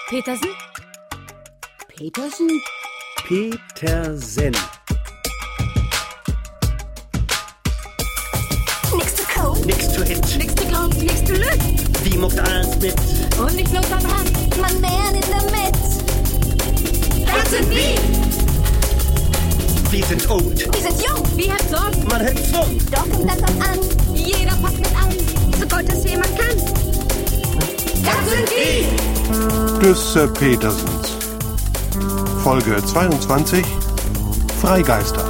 Petersen? Petersen? Petersen. Nix zu Code. Nix zu Hit. Nix zu Kauf. Nix zu Lüt. Wie macht alles mit? Und nicht bloß am Rand. Man mehr in der Mitte. Das sind wir. Wir sind old. Wir sind jung. Wir haben Sorgen. Man hält Funk. Doch kommt das auch an. Jeder packt mit an. So gut, dass jemand kann. Das sind wir. Des Petersens. Folge 22. Freigeister.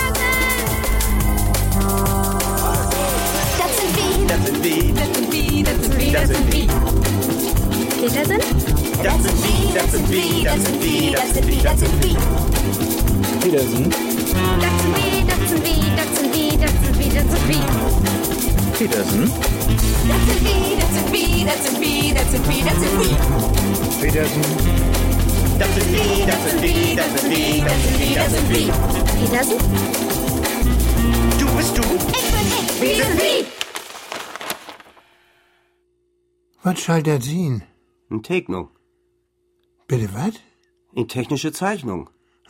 Das sind wir. Das sind wir. Das sind wir. Das sind wir. Das sind wir. Petersen? Das sind wir. Das sind wir. Das sind wir. Das sind wir. Das sind wir. Petersen. Das sind wir. Das sind wir. Das sind wir. Das sind wir. Das sind wir. Petersen. Das sind wir. Das sind wir. Das sind wir. Das sind wir. Das sind wir. Petersen. Das sind wir. Das sind wir. Das sind wir. Das sind wir. Das sind wir. Petersen? Du bist du. Ich bin ich. Wir sind wir. Was soll das sein? Eine Tegnung. Bitte was? Eine technische Zeichnung.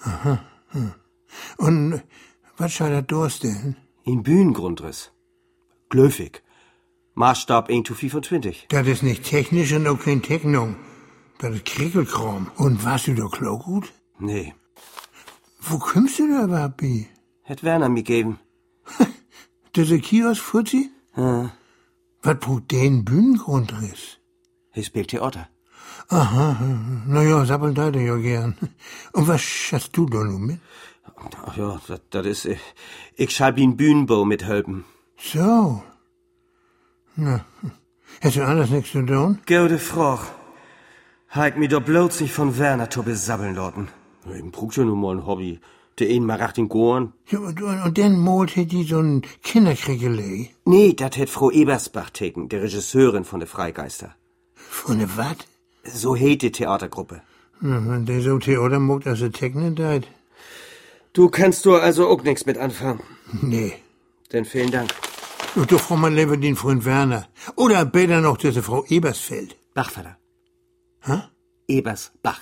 Und was soll das darstellen? Ein Bühnengrundriss. Glöfig. Maßstab 1:25. Das ist nicht technisch und auch kein Technung. Das ist Kriegelkram. Und warst du da klar gut? Nee. Wo kommst du da überhaupt bei? Hätt Werner mir geben. Das ist ein Kiosk-Fuzzi? Was braucht den Bühnengrundriss? Ich spielt Theater. Aha, naja, sabbelt da ja gern. Und was hast du da nun mit? Ach ja, das ist... Ich schall wie ein Bühnenbau mithelfen. So. Na, hast du alles nichts zu tun? Gute Frau. Halt mir doch bloß nicht von Werner zu besabbeln lassen. Ich brauch schon nur mal ein Hobby. Der einen mal racht den Goren. Ja, und dann malt die so ein Kinderkriegelei. Nee, das hätt Frau Ebersbach teken, der Regisseurin von der Freigeister. Von der was? So hält die Theatergruppe. Na, wenn der so Theater macht, als er technen deit. Du kannst du also auch nichts mit anfangen. Nee. Denn vielen Dank. Und doch frau man lieber den Freund Werner. Oder besser noch diese Frau Ebersfeld. Bachvater. Hä? Ebersbach.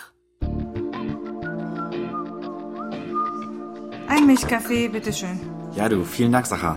Ein Milchkaffee, bitteschön. Ja, du, vielen Dank, Sacha.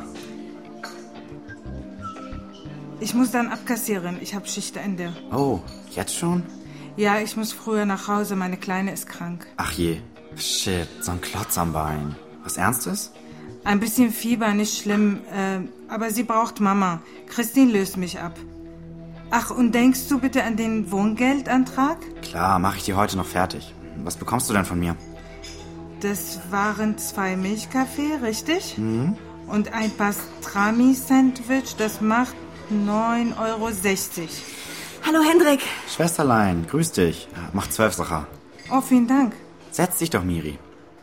Ich muss dann abkassieren. Ich habe Schichtende. Oh, jetzt schon? Ja, ich muss früher nach Hause. Meine Kleine ist krank. Ach je. Shit, so ein Klotz am Bein. Was Ernstes? Ein bisschen Fieber, nicht schlimm. Aber sie braucht Mama. Christine löst mich ab. Ach, und denkst du bitte an den Wohngeldantrag? Klar, mache ich dir heute noch fertig. Was bekommst du denn von mir? Das waren 2 Milchkaffee, richtig? Mhm. Und ein Pastrami-Sandwich, das macht 9,60 €. Hallo Hendrik. Schwesterlein, grüß dich. Mach 12, Sacha. Oh, vielen Dank. Setz dich doch, Miri.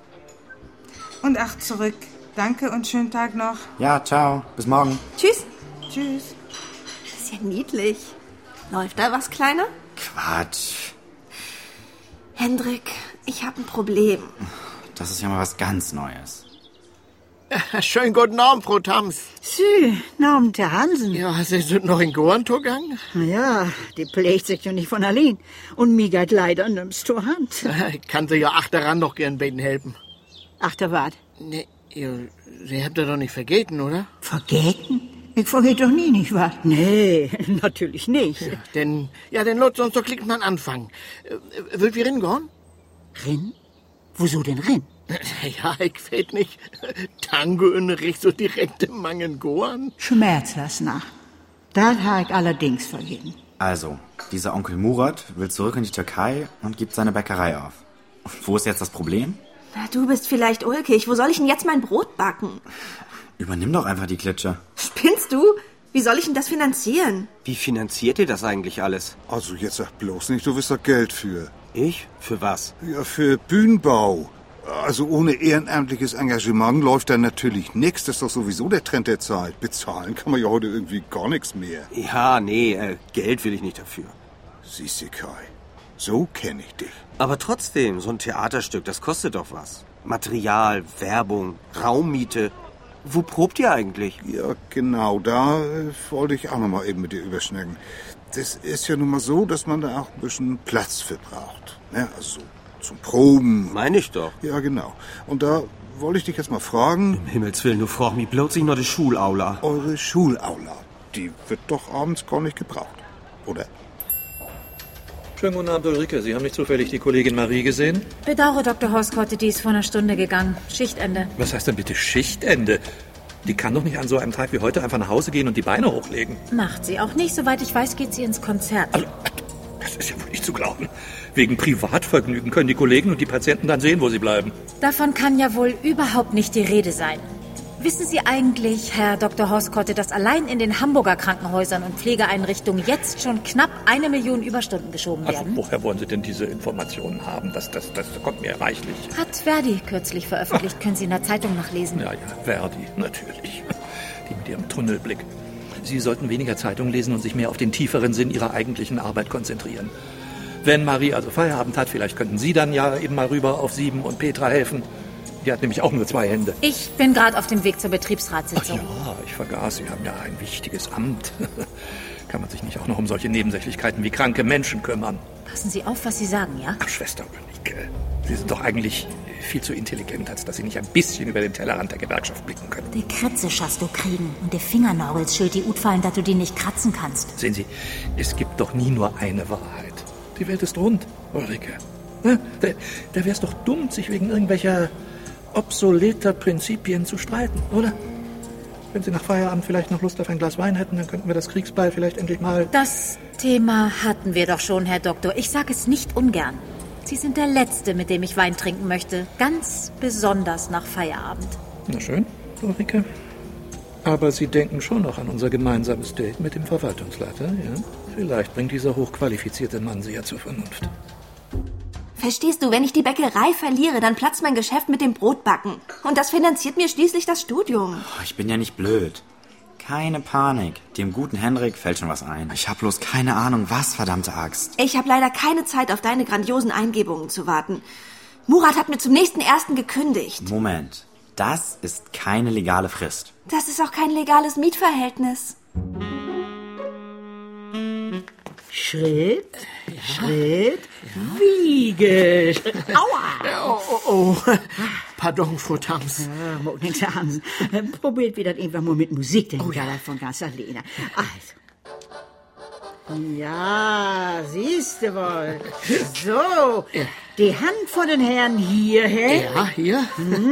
Und 8 zurück. Danke und schönen Tag noch. Ja, ciao. Bis morgen. Tschüss. Tschüss. Das ist ja niedlich. Läuft da was, Kleiner? Quatsch. Hendrik, ich habe ein Problem. Das ist ja mal was ganz Neues. Schönen guten Abend, Frau Tams. Sü, Namen der Hansen. Ja, Sie sind noch in Gorentor gegangen? Ja, die pflegt sich ja nicht von allein. Und mir geht leider nimmst zur Hand. Ich kann Sie ja achteran noch gern beten helfen. Ach, da wart. Nee, Sie habt das doch nicht vergeten, oder? Vergeten? Ich vergete doch nie, nicht wahr? Nee, natürlich nicht. Denn Lutz, sonst doch klickt man anfangen. Wollt wir ringehen? Rinn? Wieso denn Rinn? Ja, ich weiß nicht. Tango-Unterricht so direkt im Mangen goan? Schmerzlass nach. Das habe ich allerdings vergeben. Also, dieser Onkel Murat will zurück in die Türkei und gibt seine Bäckerei auf. Und wo ist jetzt das Problem? Na, du bist vielleicht ulkig. Wo soll ich denn jetzt mein Brot backen? Übernimm doch einfach die Klitsche. Spinnst du? Wie soll ich denn das finanzieren? Wie finanziert ihr das eigentlich alles? Also jetzt sag bloß nicht, du wirst da Geld für. Ich? Für was? Ja, für Bühnenbau. Also ohne ehrenamtliches Engagement läuft da natürlich nichts. Das ist doch sowieso der Trend der Zeit. Bezahlen kann man ja heute irgendwie gar nichts mehr. Ja, nee, Geld will ich nicht dafür. Siehst du, Kai, so kenne ich dich. Aber trotzdem, so ein Theaterstück, das kostet doch was. Material, Werbung, Raummiete. wo probt ihr eigentlich? Ja, genau, da wollte ich auch noch mal eben mit dir überschnacken. Das ist ja nun mal so, dass man da auch ein bisschen Platz für braucht. Ja, also so zum Proben. Meine ich doch. Ja, genau. Und da wollte ich dich jetzt mal fragen... Um Himmels Willen, du fragst mich bloß nicht nur die Schulaula. Eure Schulaula, die wird doch abends gar nicht gebraucht, oder? Schönen guten Abend, Ulrike. Sie haben nicht zufällig die Kollegin Marie gesehen? Bedauere, Dr. Horskotte, die ist vor einer Stunde gegangen. Schichtende. Was heißt denn bitte Schichtende? Die kann doch nicht an so einem Tag wie heute einfach nach Hause gehen und die Beine hochlegen. Macht sie auch nicht. Soweit ich weiß, geht sie ins Konzert. Also, das ist ja wohl nicht zu glauben. Wegen Privatvergnügen können die Kollegen und die Patienten dann sehen, wo sie bleiben. Davon kann ja wohl überhaupt nicht die Rede sein. Wissen Sie eigentlich, Herr Dr. Horskotte, dass allein in den Hamburger Krankenhäusern und Pflegeeinrichtungen jetzt schon knapp 1 Million Überstunden geschoben werden? Also, woher wollen Sie denn diese Informationen haben? Das kommt mir reichlich. Hat Verdi kürzlich veröffentlicht. Können Sie in der Zeitung nachlesen. Ja, Verdi, natürlich. Die mit ihrem Tunnelblick. Sie sollten weniger Zeitung lesen und sich mehr auf den tieferen Sinn Ihrer eigentlichen Arbeit konzentrieren. Wenn Marie also Feierabend hat, vielleicht könnten Sie dann ja eben mal rüber auf 7 und Petra helfen. Die hat nämlich auch nur 2 Hände. Ich bin gerade auf dem Weg zur Betriebsratssitzung. Ach ja, ich vergaß, Sie haben ja ein wichtiges Amt. Kann man sich nicht auch noch um solche Nebensächlichkeiten wie kranke Menschen kümmern? Passen Sie auf, was Sie sagen, ja? Ach, Schwester Ulrike, Sie sind doch eigentlich viel zu intelligent, als dass Sie nicht ein bisschen über den Tellerrand der Gewerkschaft blicken können. Die Kratze schaffst du kriegen und der Fingernagels schuld die Utfallen, dass du die nicht kratzen kannst. Sehen Sie, es gibt doch nie nur eine Wahrheit. Die Welt ist rund, Ulrike. Da wär's doch dumm, sich wegen irgendwelcher obsoleter Prinzipien zu streiten, oder? Wenn Sie nach Feierabend vielleicht noch Lust auf ein Glas Wein hätten, dann könnten wir das Kriegsbeil vielleicht endlich mal... Das Thema hatten wir doch schon, Herr Doktor. Ich sage es nicht ungern. Sie sind der Letzte, mit dem ich Wein trinken möchte. Ganz besonders nach Feierabend. Na schön, Ulrike. Aber Sie denken schon noch an unser gemeinsames Date mit dem Verwaltungsleiter, ja? Vielleicht bringt dieser hochqualifizierte Mann Sie ja zur Vernunft. Verstehst du, wenn ich die Bäckerei verliere, dann platzt mein Geschäft mit dem Brotbacken. Und das finanziert mir schließlich das Studium. Ich bin ja nicht blöd. Keine Panik. Dem guten Henrik fällt schon was ein. Ich hab bloß keine Ahnung, was, verdammte Axt. Ich habe leider keine Zeit, auf deine grandiosen Eingebungen zu warten. Murat hat mir zum nächsten 1. gekündigt. Moment. Das ist keine legale Frist. Das ist auch kein legales Mietverhältnis. Schritt, Schritt, Wiege. Aua! Oh, pardon, Frau Tams. Ja, mag nichts haben. Probiert wieder irgendwann mal mit Musik, den von ganz alleine. Also. Ja, siehst du wohl. So, die Hand von den Herren hierher. Ja, hier.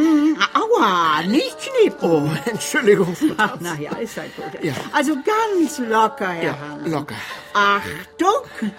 Aua, nicht knippen. Oh, Entschuldigung, Frau Tams. Ach, na ja, ist halt gut. Ja. Also ganz locker, Herr Hansen. Locker. Achtung.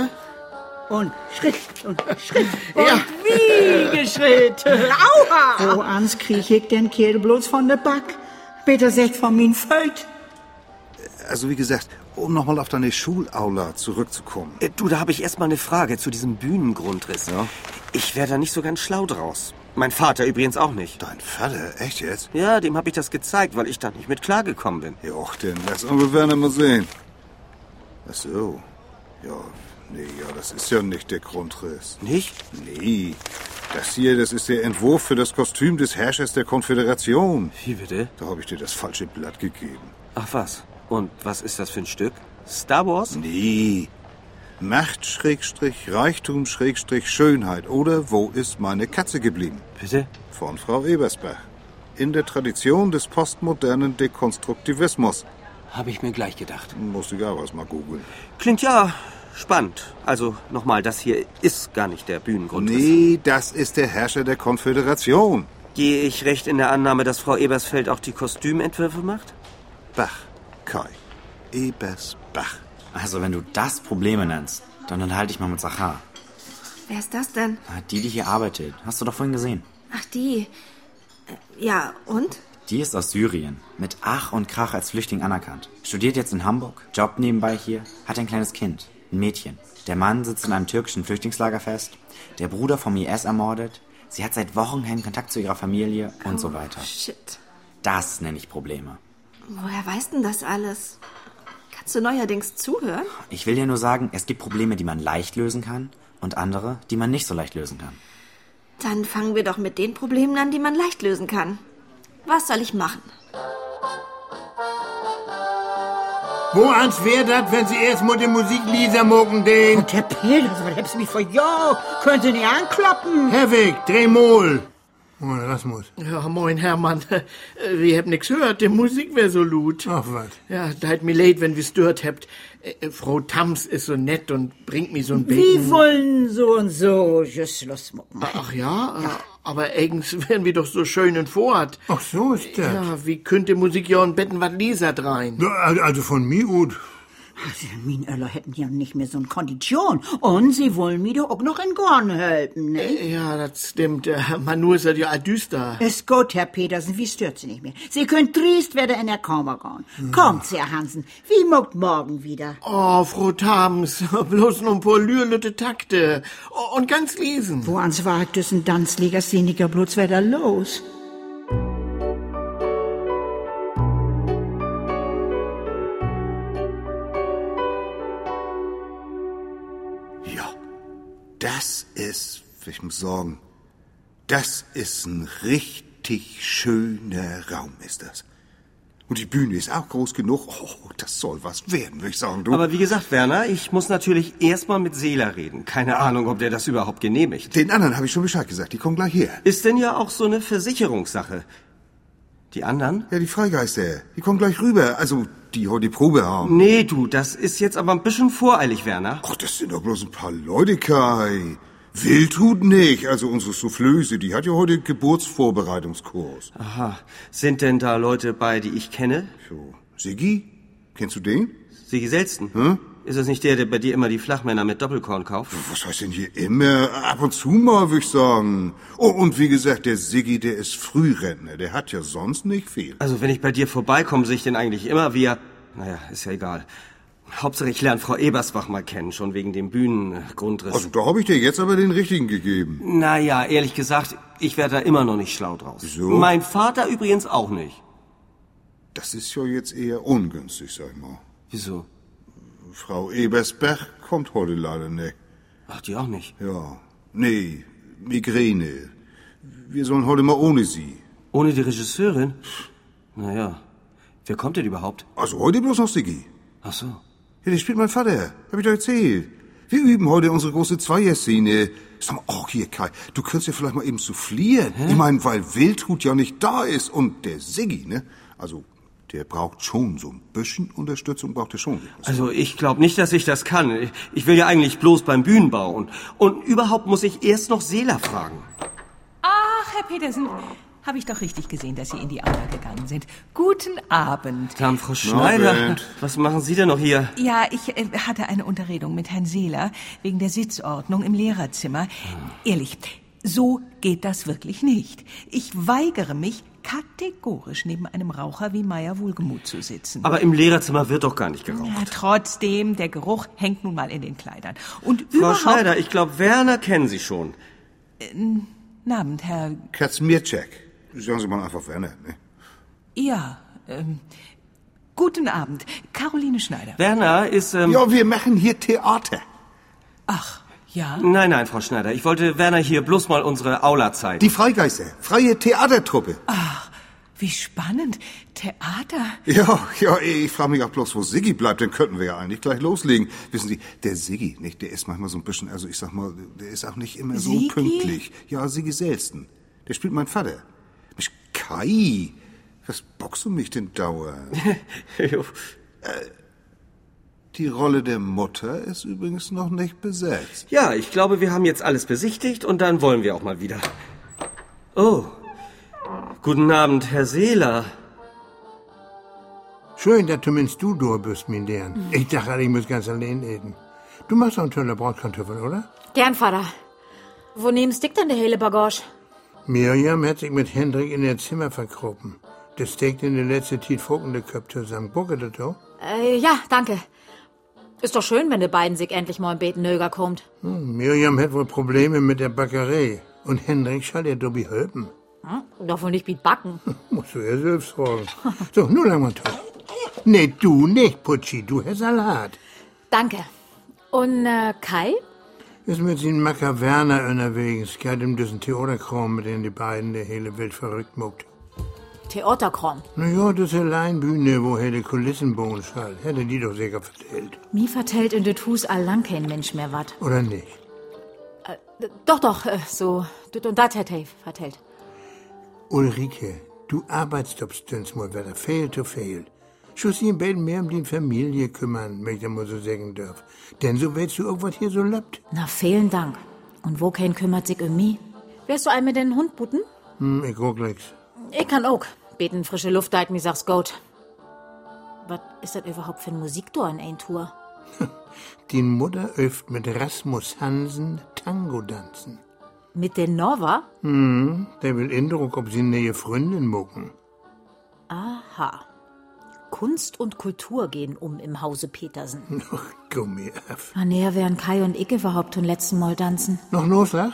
Und Schritt und Schritt und Wiegeschritt. Aua! Wo ans krieg ich den Kerl bloß von der Back? Bitte sagt von min Föld. Also wie gesagt, um nochmal auf deine Schulaula zurückzukommen. Du, da habe ich erst mal eine Frage zu diesem Bühnengrundriss. Ja? Ich wäre da nicht so ganz schlau draus. Mein Vater übrigens auch nicht. Dein Vater? Echt jetzt? Ja, dem habe ich das gezeigt, weil ich da nicht mit klargekommen bin. Ja, och, denn lass Onkel Werner mal sehen. Ach so. Ja, nee, ja, das ist ja nicht der Grundriss. Nicht? Nee. Das hier, das ist der Entwurf für das Kostüm des Herrschers der Konföderation. Wie bitte? Da habe ich dir das falsche Blatt gegeben. Ach was? Und was ist das für ein Stück? Star Wars? Nee. Macht Reichtum Schönheit. Oder wo ist meine Katze geblieben? Bitte? Von Frau Ebersbach. In der Tradition des postmodernen Dekonstruktivismus. Habe ich mir gleich gedacht. Musste ich aber erst mal googeln. Klingt ja spannend. Also nochmal, das hier ist gar nicht der Bühnengrundriss. Nee, das ist der Herrscher der Konföderation. Gehe ich recht in der Annahme, dass Frau Ebersfeld auch die Kostümentwürfe macht? Bach, Kai. Ebersbach. Also, wenn du das Probleme nennst, dann unterhalte ich mal mit Sachar. Wer ist das denn? Die hier arbeitet. Hast du doch vorhin gesehen. Ach, die. Ja, und? Die ist aus Syrien. Mit Ach und Krach als Flüchtling anerkannt. Studiert jetzt in Hamburg, jobbt nebenbei hier, hat ein kleines Kind. Ein Mädchen. Der Mann sitzt in einem türkischen Flüchtlingslager fest. Der Bruder vom IS ermordet. Sie hat seit Wochen keinen Kontakt zu ihrer Familie und so weiter. Shit. Das nenne ich Probleme. Woher weißt denn das alles? Kannst du neuerdings zuhören? Ich will dir nur sagen, es gibt Probleme, die man leicht lösen kann und andere, die man nicht so leicht lösen kann. Dann fangen wir doch mit den Problemen an, die man leicht lösen kann. Was soll ich machen? Wo ans wär dat, wenn sie erst mal die Musik Lisa mogen den? Und Herr Petersen, was hab's mich vor Jahr? Können Sie nicht ankloppen? Herwig, dreh mal. Moin, Rasmus. Ja, moin, Hermann. Wir haben nix gehört, die Musik wär so laut. Ach, was? Ja, da hat mir leid, wenn wir stört habt. Frau Tams ist so nett und bringt mir so ein Beten. Wir wollen so und so just Schluss machen. Ach ja? Aber eigens wären wir doch so schön und fort. Ach so ist das. Ja, wie könnte Musik ja und Betten wat Lisa rein? Also von mir gut. Min Öller hätten ja nicht mehr so eine Kondition. Und sie wollen mir doch auch noch in Gorn helfen, ne? Ja, das stimmt. Manu ist ja all düster. Ist gut, Herr Petersen, wie stört Sie nicht mehr? Sie können triest werden in der Kammer gehen. Kommt, Herr Hansen, wie mogt morgen wieder? Oh, Frau Tams, bloß noch ein paar lührlütte Takte. Und ganz lesen. Wo ans war düssen Danzliger Seniger bloß wieder los? Das ist, ich muss sagen, das ist ein richtig schöner Raum, ist das. Und die Bühne ist auch groß genug. Oh, das soll was werden, würde ich sagen, du. Aber wie gesagt, Werner, ich muss natürlich erstmal mit Seeler reden. Keine Ahnung, ob der das überhaupt genehmigt. Den anderen habe ich schon Bescheid gesagt, die kommen gleich her. Ist denn ja auch so eine Versicherungssache. Die anderen? Ja, die Freigeister, die kommen gleich rüber. Also, die heute die Probe haben. Nee, du, das ist jetzt aber ein bisschen voreilig, Werner. Ach, das sind doch bloß ein paar Leute, Kai. Wildhut nicht. Also unsere Soufflöse, die hat ja heute Geburtsvorbereitungskurs. Aha. Sind denn da Leute bei, die ich kenne? So. Siggi? Kennst du den? Siggi Selsten? Hm? Ist das nicht der bei dir immer die Flachmänner mit Doppelkorn kauft? Was heißt denn hier immer? Ab und zu mal, würde ich sagen. Oh, und wie gesagt, der Siggi, der ist Frührentner. Der hat ja sonst nicht viel. Also wenn ich bei dir vorbeikomme, sehe ich den eigentlich immer wie er... Naja, ist ja egal. Hauptsache ich lerne Frau Ebersbach mal kennen, schon wegen dem Bühnengrundriss. Also da habe ich dir jetzt aber den richtigen gegeben. Naja, ehrlich gesagt, ich werde da immer noch nicht schlau draus. Wieso? Mein Vater übrigens auch nicht. Das ist ja jetzt eher ungünstig, sag ich mal. Wieso? Frau Ebersbach kommt heute leider nicht. Ach, die auch nicht? Ja. Nee, Migräne. Wir sollen heute mal ohne sie. Ohne die Regisseurin? Naja, wer kommt denn überhaupt? Also heute bloß noch Siggi. Ach so. Ja, der spielt mein Vater. Hab ich doch erzählt. Wir üben heute unsere große Zweierszene. Sag mal, oh, hier, Kai, du könntest ja vielleicht mal eben soufflieren. Ich meine, weil Wildhut ja nicht da ist und der Siggi, ne? Also, der braucht schon so ein bisschen Unterstützung, braucht er schon. Also, ich glaube nicht, dass ich das kann. Ich will ja eigentlich bloß beim Bühnenbau. Und überhaupt muss ich erst noch Seeler fragen. Ach, Herr Petersen, habe ich doch richtig gesehen, dass Sie in die Aula gegangen sind. Guten Abend. Dann, Frau Schneider, Abend. Was machen Sie denn noch hier? Ja, ich hatte eine Unterredung mit Herrn Seeler wegen der Sitzordnung im Lehrerzimmer. Ehrlich, so geht das wirklich nicht. Ich weigere mich kategorisch neben einem Raucher wie Meier Wohlgemuth zu sitzen. Aber im Lehrerzimmer wird doch gar nicht geraucht. Ja, trotzdem, der Geruch hängt nun mal in den Kleidern. Und Frau Schneider, ich glaube, Werner kennen Sie schon. Guten Abend, Herr... Katzmirczek. Sagen Sie mal einfach Werner, ne? Ja, guten Abend. Caroline Schneider. Werner ist, Ja, wir machen hier Theater. Ach, ja? Nein, Frau Schneider. Ich wollte Werner hier bloß mal unsere Aula zeigen. Die Freigeister. Freie Theatertruppe. Ach, wie spannend. Theater. Ja, ich frage mich auch bloß, wo Siggi bleibt. Dann könnten wir ja eigentlich gleich loslegen. Wissen Sie, der Siggi, nicht, der ist manchmal so ein bisschen, also ich sag mal, der ist auch nicht immer so Siggi? pünktlich. Ja, Siggi Selsten. Der spielt mein Vater. Mensch, Kai, was bockst du mich denn dauernd? Die Rolle der Mutter ist übrigens noch nicht besetzt. Ja, ich glaube, wir haben jetzt alles besichtigt und dann wollen wir auch mal wieder. Oh, guten Abend, Herr Seeler. Schön, dass zumindest du da bist, mein Dern. Ich dachte, ich muss ganz allein reden. Du machst auch einen toller Bratkartoffeln, oder? Gern, Vater. Wo nehmen Stick denn der hele Bagage? Miriam hat sich mit Hendrik in ihr Zimmer verkropen. Der steckt in der letzten Zeit Vogende Köpfe zusammen. Bucket das auch? Ja, danke. Ist doch schön, wenn die beiden sich endlich mal im Beten nöger kommt. Miriam hat wohl Probleme mit der Bäckerei. Und Hendrik soll ihr Dobby helfen. Doch wohl nicht mit Backen. Musst du ja selbst fragen. So, nur lang mal toll. Nee, du nicht, Putschi. Du Herr Salat. Danke. Und Kai? Ist mit den Macker Werner unterwegs. Geht ihm diesen Theaterkram, mit dem die beiden der hele Welt verrückt muckt. Theaterkram. Na ja, das ist eine Leinbühne, wo Herr de Kulissenbohnen schall. Hätte die doch sicher vertellt. Mir vertellt in det Hus allang kein Mensch mehr wat. Oder nicht? Doch, so, dit und dat hätte ich vertellt. Ulrike, du arbeitest doch stünd's mal wieder fail to fail. Schon sie in beiden mehr um die Familie kümmern, wenn ich das mal so sagen darf. Denn so willst du irgendwas hier so läuft. Na, vielen Dank. Und wo kein kümmert sich um mich? Wärst du ein mit den Hund putten? Ich guck nix. Ich kann auch. Beten frische Luft, da mir sag's gut. Was ist das überhaupt für ein Musiktor in ein Tour? Die Mutter öft mit Rasmus Hansen Tango tanzen. Mit den Nova? Der will Eindruck, ob sie neue Freundin mucken. Aha. Kunst und Kultur gehen im Hause Petersen. Noch Gummi auf. Na, näher wären Kai und ich überhaupt zum letzten Mal tanzen. Noch loslach?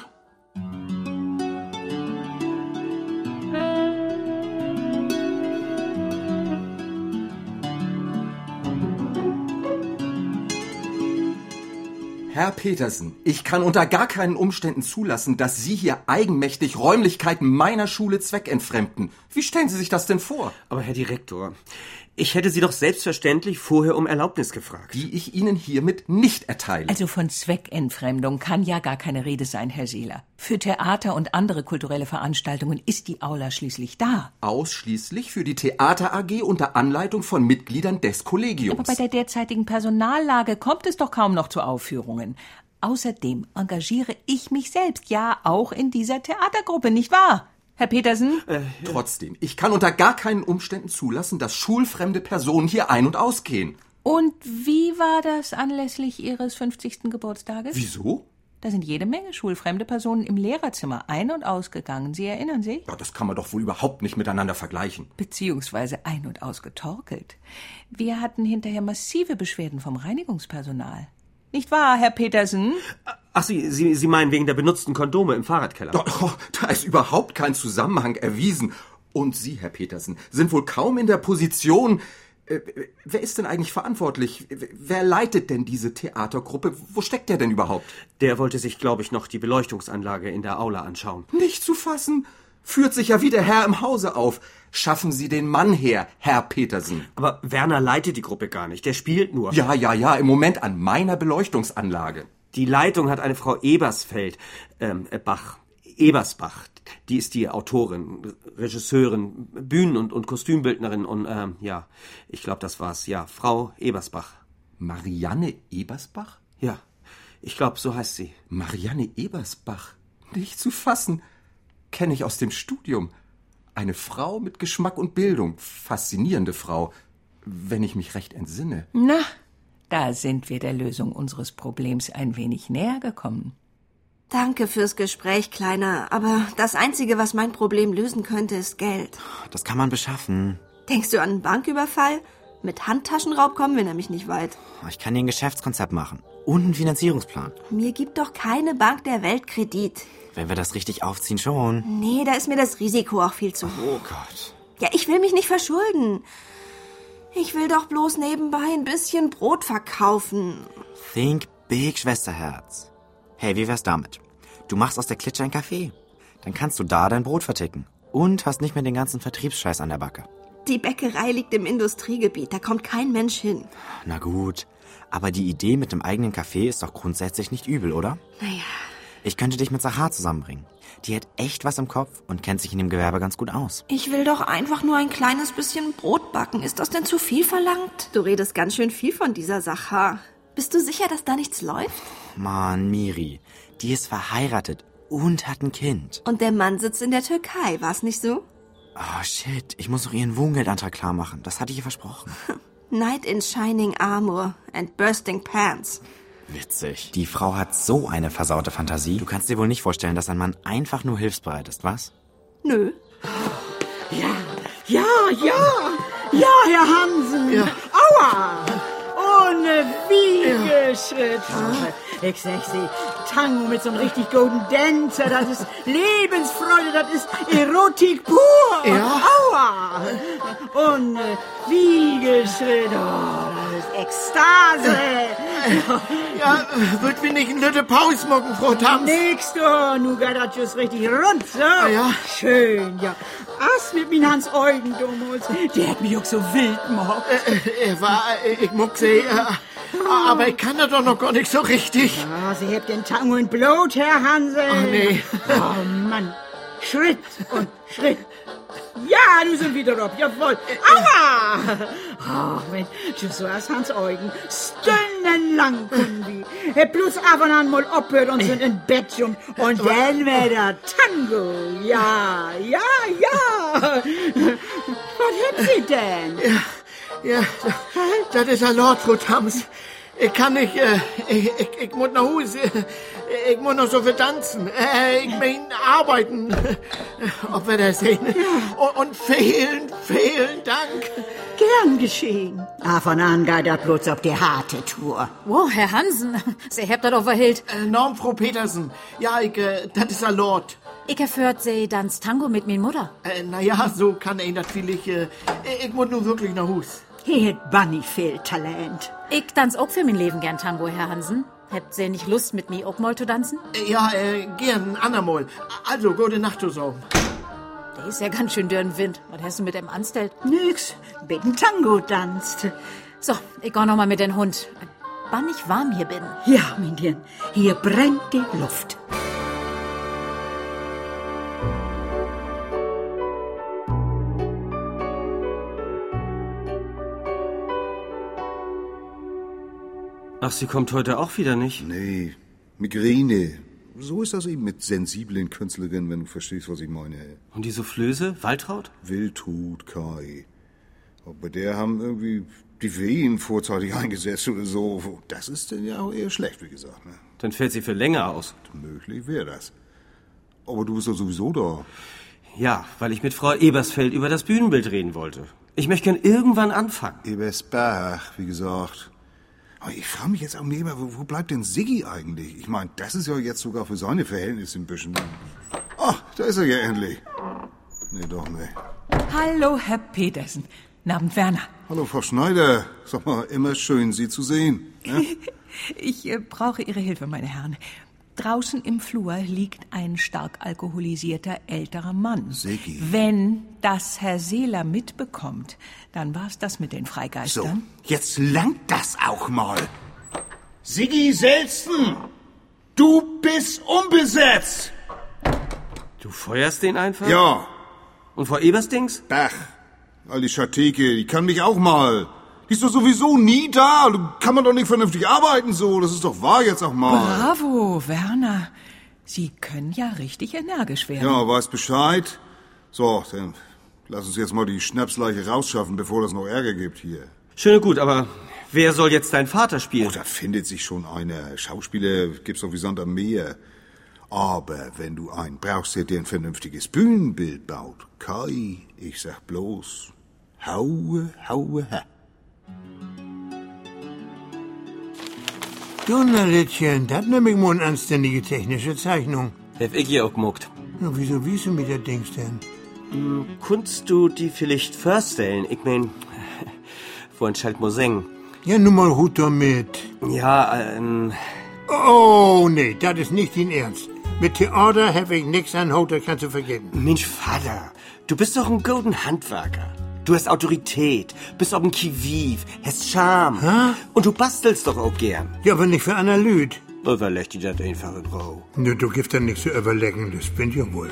Herr Petersen, ich kann unter gar keinen Umständen zulassen, dass Sie hier eigenmächtig Räumlichkeiten meiner Schule zweckentfremden. Wie stellen Sie sich das denn vor? Aber Herr Direktor, ich hätte Sie doch selbstverständlich vorher um Erlaubnis gefragt. Die ich Ihnen hiermit nicht erteile. Also von Zweckentfremdung kann ja gar keine Rede sein, Herr Seeler. Für Theater und andere kulturelle Veranstaltungen ist die Aula schließlich da. Ausschließlich für die Theater AG unter Anleitung von Mitgliedern des Kollegiums. Aber bei der derzeitigen Personallage kommt es doch kaum noch zu Aufführungen. Außerdem engagiere ich mich selbst ja auch in dieser Theatergruppe, nicht wahr? Herr Petersen? Trotzdem, ich kann unter gar keinen Umständen zulassen, dass schulfremde Personen hier ein- und ausgehen. Und wie war das anlässlich Ihres 50. Geburtstages? Wieso? Da sind jede Menge schulfremde Personen im Lehrerzimmer ein- und ausgegangen. Sie erinnern sich? Ja, das kann man doch wohl überhaupt nicht miteinander vergleichen. Beziehungsweise ein- und ausgetorkelt. Wir hatten hinterher massive Beschwerden vom Reinigungspersonal. Nicht wahr, Herr Petersen? Ach, Sie meinen wegen der benutzten Kondome im Fahrradkeller? Da ist überhaupt kein Zusammenhang erwiesen. Und Sie, Herr Petersen, sind wohl kaum in der Position... wer ist denn eigentlich verantwortlich? Wer leitet denn diese Theatergruppe? Wo steckt der denn überhaupt? Der wollte sich, glaube ich, noch die Beleuchtungsanlage in der Aula anschauen. Nicht zu fassen. Führt sich ja wie der Herr im Hause auf. Schaffen Sie den Mann her, Herr Petersen. Aber Werner leitet die Gruppe gar nicht. Der spielt nur. Ja, im Moment an meiner Beleuchtungsanlage. Die Leitung hat eine Frau Ebersbach. Die ist die Autorin, Regisseurin, Bühnen- und Kostümbildnerin und, ich glaube, das war's. Ja, Frau Ebersbach. Marianne Ebersbach? Ja, ich glaube, so heißt sie. Marianne Ebersbach? Nicht zu fassen. Kenne ich aus dem Studium. Eine Frau mit Geschmack und Bildung. Faszinierende Frau, wenn ich mich recht entsinne. Na, da sind wir der Lösung unseres Problems ein wenig näher gekommen. Danke fürs Gespräch, Kleiner. Aber das Einzige, was mein Problem lösen könnte, ist Geld. Das kann man beschaffen. Denkst du an einen Banküberfall? Mit Handtaschenraub kommen wir nämlich nicht weit. Ich kann dir ein Geschäftskonzept machen. Und einen Finanzierungsplan. Mir gibt doch keine Bank der Welt Kredit. Wenn wir das richtig aufziehen, schon. Nee, da ist mir das Risiko auch viel zu hoch. Oh Gott. Ja, ich will mich nicht verschulden. Ich will doch bloß nebenbei ein bisschen Brot verkaufen. Think big, Schwesterherz. Hey, wie wär's damit? Du machst aus der Klitsche ein Café. Dann kannst du da dein Brot verticken. Und hast nicht mehr den ganzen Vertriebsscheiß an der Backe. Die Bäckerei liegt im Industriegebiet. Da kommt kein Mensch hin. Na gut. Aber die Idee mit dem eigenen Café ist doch grundsätzlich nicht übel, oder? Naja. Ich könnte dich mit Sahar zusammenbringen. Die hat echt was im Kopf und kennt sich in dem Gewerbe ganz gut aus. Ich will doch einfach nur ein kleines bisschen Brot backen. Ist das denn zu viel verlangt? Du redest ganz schön viel von dieser Sache. Bist du sicher, dass da nichts läuft? Mann, Miri, die ist verheiratet und hat ein Kind. Und der Mann sitzt in der Türkei, war's nicht so? Oh shit, ich muss noch ihren Wohngeldantrag klar machen. Das hatte ich ihr versprochen. Knight in shining armor and bursting pants. Witzig. Die Frau hat so eine versaute Fantasie. Du kannst dir wohl nicht vorstellen, dass ein Mann einfach nur hilfsbereit ist, was? Nö. Ja, Herr Hansen. Ja. Aua! Ohne Wiegeschritt. Ja. Ich sag Sie, Tango mit so einem richtig golden Dancer, das ist Lebensfreude, das ist Erotik pur. Ja. Aua! Und Wiegeschritt, das ist Ekstase. Ja, wird mir nicht ein Lütte Pause machen, Frau Tams? Nix, du. Nu geht das just richtig rund, so. Ja. Schön, ja. Ass mit min Hans Eugen, damals. Der hat mich auch so wild gemacht. Ich muck sie, aber ich kann das doch noch gar nicht so richtig. Ja, sie habt den Tango in Blut, Herr Hansel. Ach, nee. Oh, Mann. Schritt und Schritt. Ja, du sind wieder drauf, jawohl. Aua! Ach, Mensch, so als Hans Eugen. Stundenlang können wir. Bloß ab und an mal abhört und sind in Bett und dann wieder Tango. Ja. Was hat sie denn? Ja, das ist ein Lord, Frau Tams. Ich kann nicht, ich muss nach Hause. Ich muss noch so viel tanzen. Ich mein arbeiten. Ob wir das sehen. Und vielen Dank. Gern geschehen. Von an geht das bloß auf die harte Tour. Wow, Herr Hansen, Sie habt das auch verhillt. Norm, Frau Petersen. Ja, das ist ein Lord. Ich erführt Sie dans Tango mit min Mutter. Naja, so kann ich natürlich. Ich muss nur wirklich nach Hus. Hier hat Bunny viel Talent. Ich tanz auch für mein Leben gern Tango, Herr Hansen. Habt Sie nicht Lust, mit mir auch mal zu tanzen? Ja, gern, andermal. Also, gute Nacht zusammen. Der ist ja ganz schön dürren Wind. Was hast du mit dem anstellt? Nix, mit dem Tango tanzt. So, ich geh noch mal mit dem Hund. Wann ich warm hier bin. Ja, mein Dirn, hier brennt die Luft. Ach, sie kommt heute auch wieder nicht? Nee, Migräne. So ist das eben mit sensiblen Künstlerinnen, wenn du verstehst, was ich meine. Und die Soufflöse? Waltraud? Wildhut, Kai. Aber bei der haben irgendwie die Wehen vorzeitig eingesetzt oder so. Das ist denn ja auch eher schlecht, wie gesagt. Ne? Dann fällt sie für länger aus. Möglich wäre das. Aber du bist doch sowieso da. Ja, weil ich mit Frau Ebersfeld über das Bühnenbild reden wollte. Ich möchte gern irgendwann anfangen. Ebersbach, wie gesagt. Aber ich frage mich jetzt auch mehr, wo bleibt denn Siggi eigentlich? Ich meine, das ist ja jetzt sogar für seine Verhältnisse ein bisschen... Ach, da ist er ja endlich. Nee, doch nicht. Hallo, Herr Petersen. Abend, Werner. Hallo, Frau Schneider. Sag mal, immer schön, Sie zu sehen. Ja? Ich brauche Ihre Hilfe, meine Herren. Draußen im Flur liegt ein stark alkoholisierter älterer Mann. Siggi. Wenn das Herr Seeler mitbekommt, dann war's das mit den Freigeistern. So, jetzt langt das auch mal. Siggi Selsten, du bist unbesetzt. Du feuerst den einfach? Ja. Und Frau Ebersdings? Bach, all die Schateke, die kann mich auch mal. Die ist doch sowieso nie da. Kann man doch nicht vernünftig arbeiten so. Das ist doch wahr jetzt auch mal. Bravo, Werner. Sie können ja richtig energisch werden. Ja, weiß Bescheid. So, dann lass uns jetzt mal die Schnapsleiche rausschaffen, bevor das noch Ärger gibt hier. Schön und gut, aber wer soll jetzt dein Vater spielen? Oh, da findet sich schon einer. Schauspieler gibt's doch wie Sand am Meer. Aber wenn du einen brauchst, der ein vernünftiges Bühnenbild baut, Kai, ich sag bloß, haue, ha. Donnerlittchen, das nehm ich mal eine anständige technische Zeichnung. Hab ich hier auch gemuckt. Ja, wieso wies du mit der Dings denn? Kunst du die vielleicht vorstellen? Ich mein, vorhin schalt mo singen. Ja, nun mal Hut damit. Ja, Oh, nee, das ist nicht dein Ernst. Mit Theater hab ich nix an Hut, das kannst du vergessen. Mensch, Vater, du bist doch ein golden Handwerker. Du hast Autorität, bist auf dem Kiviv, hast Charme. Hä? Und du bastelst doch auch gern. Ja, aber nicht für Analyt. Überleg die das einfache Frau. Ne, du gibst dann nichts zu überlegen, das bin ja wohl.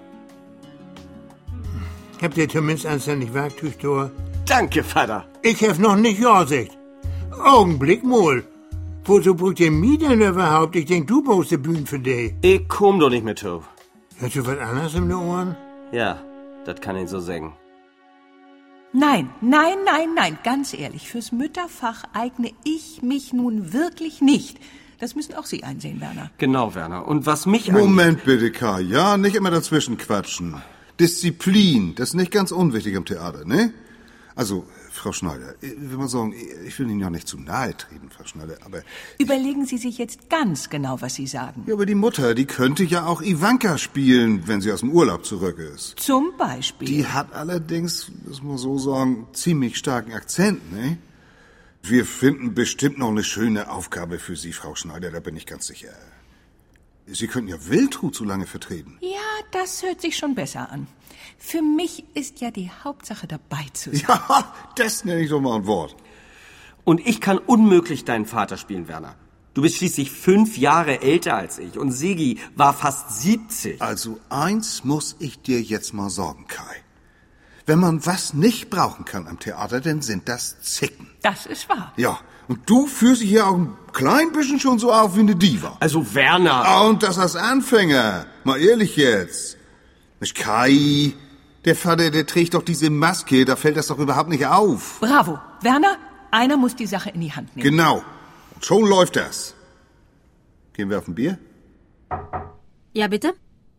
Habt ihr zumindest anständig Werktuch da? Danke, Vater. Ich hab noch nicht ja gesagt. Augenblick mal. Wozu braucht ihr mich denn überhaupt? Ich denk, du baust die Bühne für dich. Ich komm doch nicht mehr zu. Hast du was anderes in den Ohren? Ja, das kann ich so sagen. Nein, ganz ehrlich, fürs Mütterfach eigne ich mich nun wirklich nicht. Das müssen auch Sie einsehen, Werner. Genau, Werner. Und was mich Moment bitte, Kai. Ja, nicht immer dazwischen quatschen. Disziplin, das ist nicht ganz unwichtig am Theater, ne? Also, Frau Schneider, ich will mal sagen, ich will Ihnen ja nicht zu nahe treten, Frau Schneider, aber... Überlegen Sie sich jetzt ganz genau, was Sie sagen. Ja, aber die Mutter, die könnte ja auch Ivanka spielen, wenn sie aus dem Urlaub zurück ist. Zum Beispiel? Die hat allerdings, muss man so sagen, ziemlich starken Akzent, ne? Wir finden bestimmt noch eine schöne Aufgabe für Sie, Frau Schneider, da bin ich ganz sicher. Sie könnten ja Wiltrud so lange vertreten. Ja, das hört sich schon besser an. Für mich ist ja die Hauptsache dabei zu sein. Ja, das nenne ich doch mal ein Wort. Und ich kann unmöglich deinen Vater spielen, Werner. Du bist schließlich 5 Jahre älter als ich und Sigi war fast 70. Also eins muss ich dir jetzt mal sagen, Kai. Wenn man was nicht brauchen kann am Theater, dann sind das Zicken. Das ist wahr. Ja, und du führst dich hier auch ein klein bisschen schon so auf wie eine Diva. Also Werner. Ah, und das als Anfänger. Mal ehrlich jetzt. Mensch, Kai, der Vater, der trägt doch diese Maske, da fällt das doch überhaupt nicht auf. Bravo. Werner, einer muss die Sache in die Hand nehmen. Genau. Und schon läuft das. Gehen wir auf ein Bier? Ja, bitte?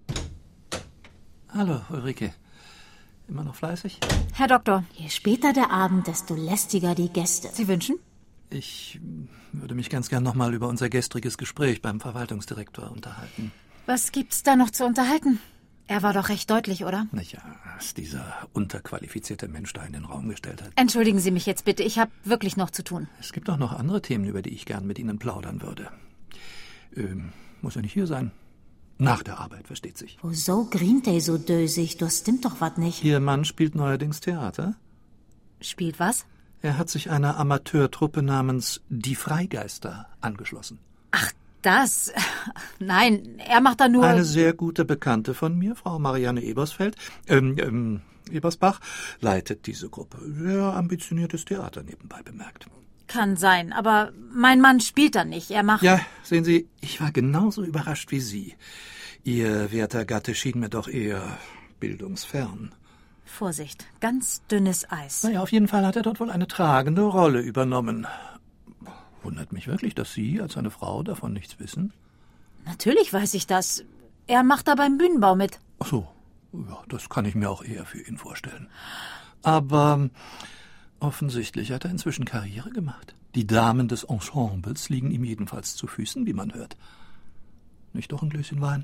Hallo, Ulrike. Immer noch fleißig? Herr Doktor. Je später der Abend, desto lästiger die Gäste. Sie wünschen? Ich würde mich ganz gern nochmal über unser gestriges Gespräch beim Verwaltungsdirektor unterhalten. Was gibt's da noch zu unterhalten? Er war doch recht deutlich, oder? Ja, was dieser unterqualifizierte Mensch da in den Raum gestellt hat. Entschuldigen Sie mich jetzt bitte, ich habe wirklich noch zu tun. Es gibt auch noch andere Themen, über die ich gern mit Ihnen plaudern würde. Muss ja nicht hier sein. Nach der Arbeit, versteht sich. Wieso grient er so dösig? Das stimmt doch was nicht. Ihr Mann spielt neuerdings Theater. Spielt was? Er hat sich einer Amateurtruppe namens Die Freigeister angeschlossen. Ach, das? Nein, er macht da nur... Eine sehr gute Bekannte von mir, Frau Marianne Ebersbach, leitet diese Gruppe. Sehr ambitioniertes Theater nebenbei bemerkt. Kann sein, aber mein Mann spielt da nicht. Er macht... Ja, sehen Sie, ich war genauso überrascht wie Sie. Ihr werter Gatte schien mir doch eher bildungsfern. Vorsicht, ganz dünnes Eis. Naja, auf jeden Fall hat er dort wohl eine tragende Rolle übernommen. Wundert mich wirklich, dass Sie als eine Frau davon nichts wissen. Natürlich weiß ich das. Er macht da beim Bühnenbau mit. Ach so, ja, das kann ich mir auch eher für ihn vorstellen. Aber offensichtlich hat er inzwischen Karriere gemacht. Die Damen des Ensembles liegen ihm jedenfalls zu Füßen, wie man hört. Nicht doch ein Gläschen Wein?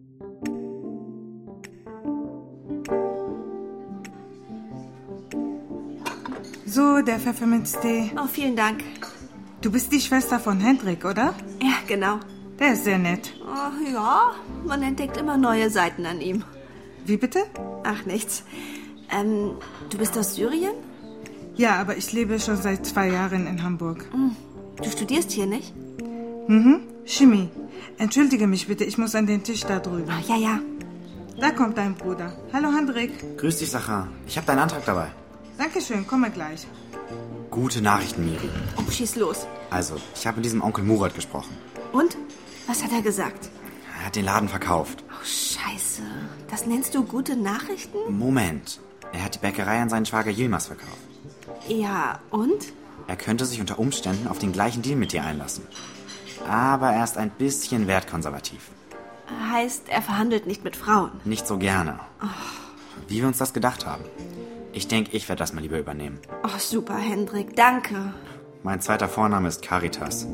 So, der Pfefferminztee. Oh, vielen Dank. Du bist die Schwester von Hendrik, oder? Ja, genau. Der ist sehr nett. Oh, ja, man entdeckt immer neue Seiten an ihm. Wie bitte? Ach, nichts. Du bist aus Syrien? Ja, aber ich lebe schon seit 2 Jahren in Hamburg. Du studierst hier nicht? Chemie. Entschuldige mich bitte, ich muss an den Tisch da drüben. Ach, ja. Da kommt dein Bruder. Hallo, Hendrik. Grüß dich, Sacha. Ich habe deinen Antrag dabei. Dankeschön, komme gleich. Gute Nachrichten, Miri. Oh, schieß los. Also, ich habe mit diesem Onkel Murat gesprochen. Und? Was hat er gesagt? Er hat den Laden verkauft. Oh, scheiße. Das nennst du gute Nachrichten? Moment. Er hat die Bäckerei an seinen Schwager Yilmaz verkauft. Ja, und? Er könnte sich unter Umständen auf den gleichen Deal mit dir einlassen. Aber er ist ein bisschen wertkonservativ. Heißt, er verhandelt nicht mit Frauen? Nicht so gerne. Oh. Wie wir uns das gedacht haben. Ich denke, ich werde das mal lieber übernehmen. Oh, super, Hendrik, danke. Mein zweiter Vorname ist Caritas.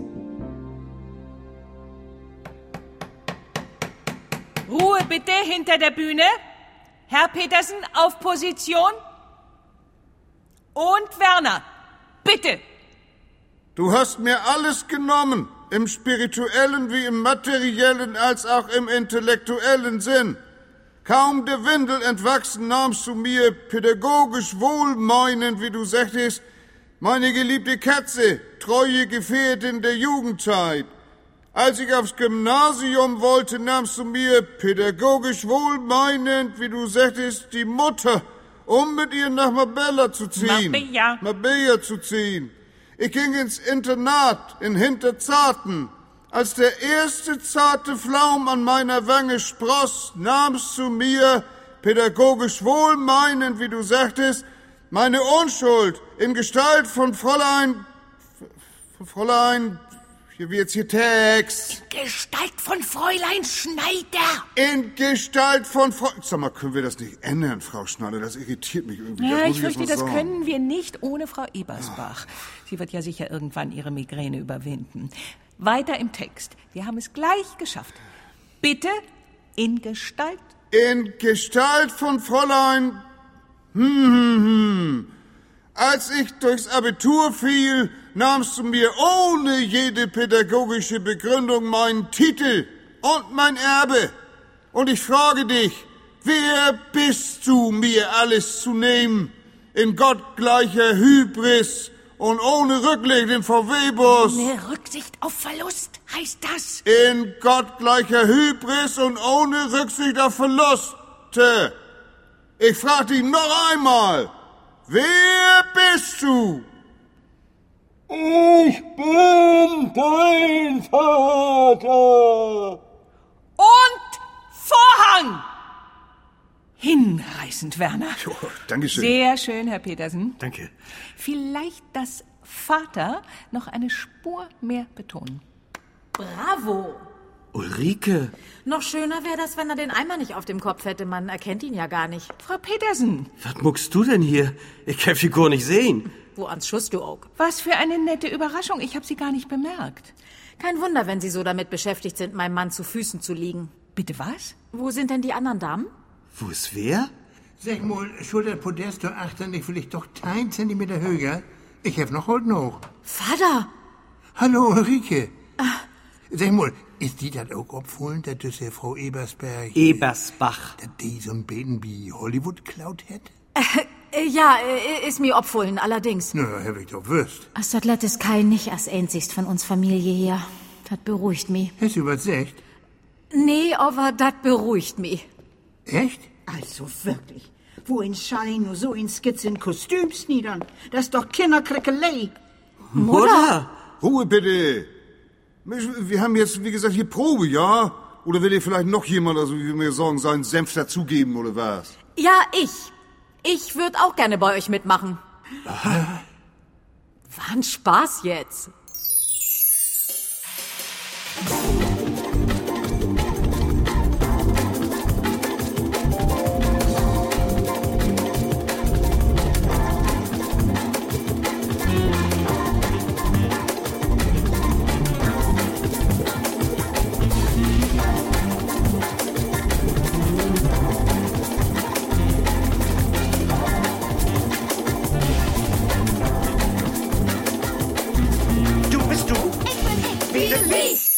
Ruhe bitte hinter der Bühne. Herr Petersen, auf Position. Und Werner, bitte. Du hast mir alles genommen, im spirituellen wie im materiellen als auch im intellektuellen Sinn. Kaum der Windel entwachsen nahmst du mir, pädagogisch wohlmeinend, wie du sagtest, meine geliebte Katze, treue Gefährtin der Jugendzeit. Als ich aufs Gymnasium wollte, nahmst du mir, pädagogisch wohlmeinend, wie du sagtest, die Mutter, um mit ihr nach Marbella zu ziehen. Marbella zu ziehen. Ich ging ins Internat in Hinterzarten. Als der erste zarte Flaum an meiner Wange spross, nahmst du mir, pädagogisch wohlmeinend, wie du sagtest, meine Unschuld in Gestalt von Fräulein, hier wie jetzt hier Text. In Gestalt von Fräulein Schneider. In Gestalt von Sag mal, können wir das nicht ändern, Frau Schneider? Das irritiert mich irgendwie. Ja, ich fürchte, das können wir nicht ohne Frau Ebersbach. Sie wird ja sicher irgendwann ihre Migräne überwinden. Weiter im Text. Wir haben es gleich geschafft. Bitte in Gestalt. In Gestalt von Fräulein. Als ich durchs Abitur fiel, nahmst du mir ohne jede pädagogische Begründung meinen Titel und mein Erbe. Und ich frage dich, wer bist du, mir alles zu nehmen, in gottgleicher Hybris und ohne Rücklicht in VW-Bus? Ohne Rücksicht auf Verlust heißt das. In gottgleicher Hybris und ohne Rücksicht auf Verluste. Ich frag dich noch einmal, wer bist du? Ich bin dein Vater. Und Vorhang! Hinreißend, Werner. Jo, Dankeschön. Sehr schön, Herr Petersen. Danke. Vielleicht das Vater noch eine Spur mehr betonen. Bravo! Ulrike. Noch schöner wäre das, wenn er den Eimer nicht auf dem Kopf hätte. Man erkennt ihn ja gar nicht. Frau Petersen. Was muckst du denn hier? Ich kann sie gar nicht sehen. Wo ans Schuss, du auch? Was für eine nette Überraschung. Ich habe sie gar nicht bemerkt. Kein Wunder, wenn Sie so damit beschäftigt sind, meinem Mann zu Füßen zu liegen. Bitte was? Wo sind denn die anderen Damen? Wo ist wer? Sag mal, soll der Podest doch achter nicht vielleicht doch 10 Zentimeter höher? Ich hab noch heute noch. Vater! Hallo, Ulrike. Sag mal, ist die das auch opfohlen, dass das Frau Ebersberg... Ebersbach. Dass die so ein Beten wie Hollywood klaut hätt? Ja, ist mir opfohlen, allerdings. Na, hab ich doch wüsst. As dat let es Kai nicht as einzigst von uns Familie hier. Dat beruhigt mich. Hast du was gesagt? Nee, aber dat beruhigt mich. Echt? Also wirklich, wo in Schein nur so in Skizze in Kostüms niedern? Das ist doch Kinderkrickelei. Mutter! Ruhe bitte! Wir haben jetzt, wie gesagt, hier Probe, ja? Oder will ihr vielleicht noch jemand, also wie wir sagen, seinen Senf dazugeben, oder was? Ja, ich. Ich würde auch gerne bei euch mitmachen. War ein Spaß jetzt. Du bist du? Ich bin ich. Wir sind wir.